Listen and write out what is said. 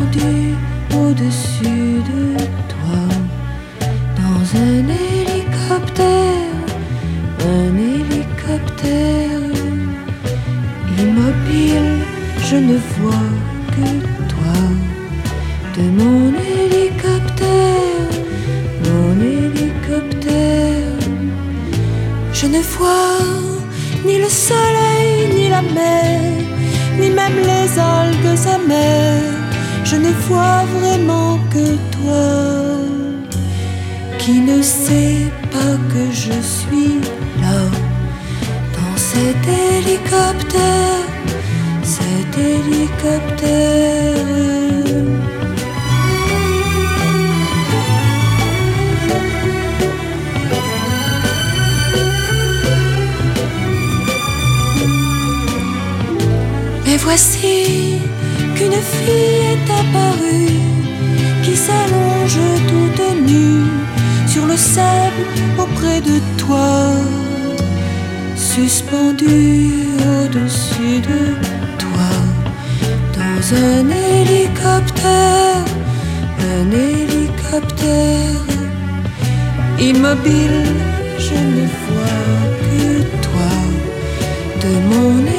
suspendu au-dessus de toi, dans un hélicoptère, immobile, je ne vois que toi, de mon hélicoptère, je ne vois ni le soleil, ni la mer, ni même les algues amères. Je ne vois vraiment que toi, qui ne sais pas que je suis là, dans cet hélicoptère, Mais voici qu'une fille est apparue, qui s'allonge toute nue sur le sable auprès de toi, suspendue au-dessus de toi, dans un hélicoptère, immobile, je ne vois que toi, de mon hélicoptère.